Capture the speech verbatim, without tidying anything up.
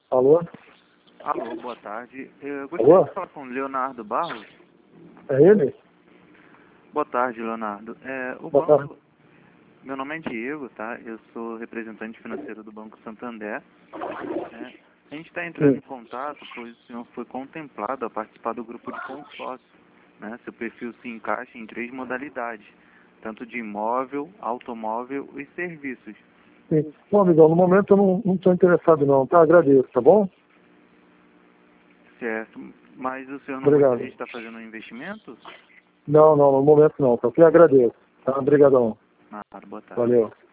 Alô? Alô, boa tarde. Eu gostaria Alô? de falar com o Leonardo Barros. É ele? Boa tarde, Leonardo. É, o Boa banco... tarde. Meu nome é Diego, tá? Eu sou representante financeiro do Banco Santander. É, a gente está entrando Sim. em contato, pois o senhor foi contemplado a participar do grupo de consórcio. Né? Seu perfil se encaixa em três modalidades, tanto de imóvel, automóvel e serviços. Sim. Bom, amigão, no momento eu não estou interessado não, tá? Agradeço, tá bom? Certo. Mas o senhor não Obrigado. gostaria de estar fazendo um investimento? Não, não, no momento não, tá ok? Agradeço. Tá? Obrigadão. Ah, boa tarde. Valeu.